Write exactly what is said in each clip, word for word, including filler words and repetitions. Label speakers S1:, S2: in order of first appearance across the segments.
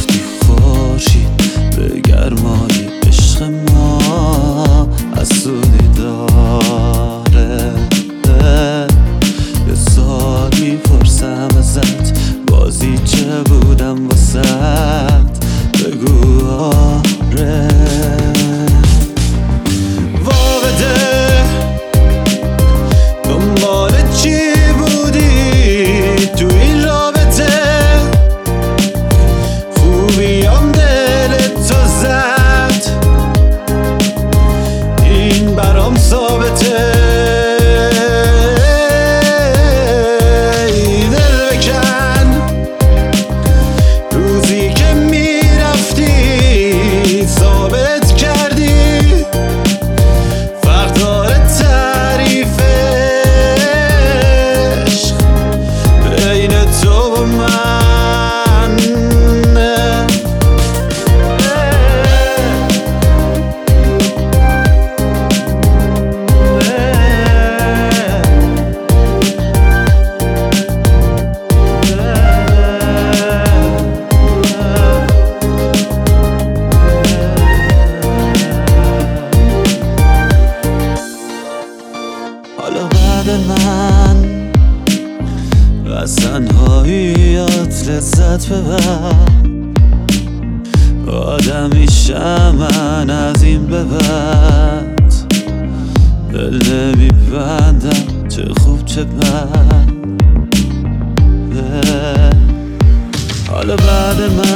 S1: گفتی خورشید به گرمای عشق ما حسودی داره. یه سال میپرسم ازت بازی چه بودم واسد، بگو آره. واقعه دنبال چی بودی تو این رابطه؟ خوبیام دلتو زد، این برام ثابته. حالا بعد من از تنهاییات لذت ببر، آدم میشم من از این به بعد. دل نمیبندم چه خوب چه بد. حالا بعد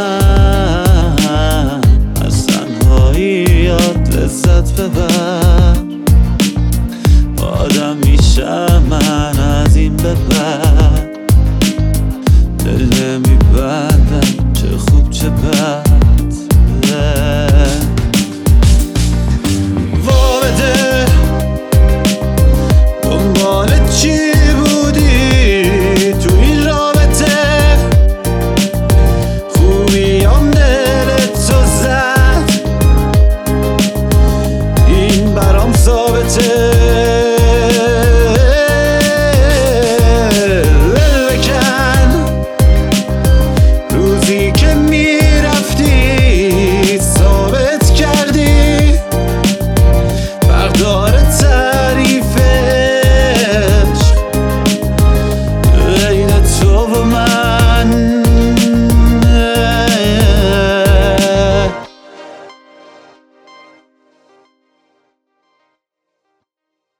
S1: من از تنهاییات لذت ببر، آدم میشم من از این به بعد. دل نمیبندم چه خوب چه بد.